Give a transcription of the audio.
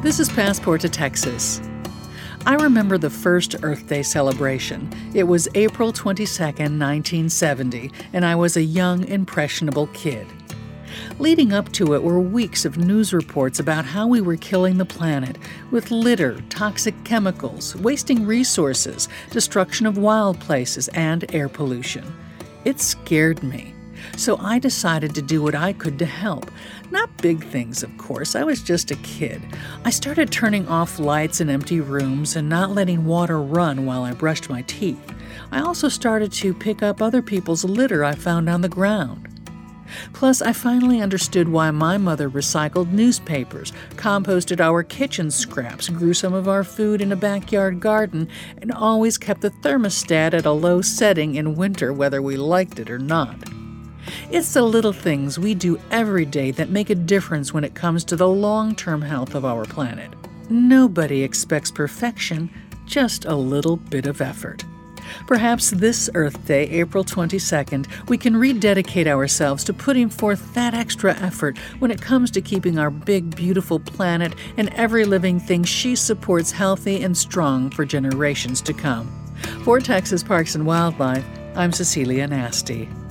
This is Passport to Texas. I remember the first Earth Day celebration. It was April 22nd, 1970, and I was a young, impressionable kid. Leading up to it were weeks of news reports about how we were killing the planet with litter, toxic chemicals, wasting resources, destruction of wild places, and air pollution. It scared me. So I decided to do what I could to help. Not big things, of course. I was just a kid. I started turning off lights in empty rooms and not letting water run while I brushed my teeth. I also started to pick up other people's litter I found on the ground. Plus, I finally understood why my mother recycled newspapers, composted our kitchen scraps, grew some of our food in a backyard garden, and always kept the thermostat at a low setting in winter whether we liked it or not. It's the little things we do every day that make a difference when it comes to the long-term health of our planet. Nobody expects perfection, just a little bit of effort. Perhaps this Earth Day, April 22nd, we can rededicate ourselves to putting forth that extra effort when it comes to keeping our big, beautiful planet and every living thing she supports healthy and strong for generations to come. For Texas Parks and Wildlife, I'm Cecilia Nasty.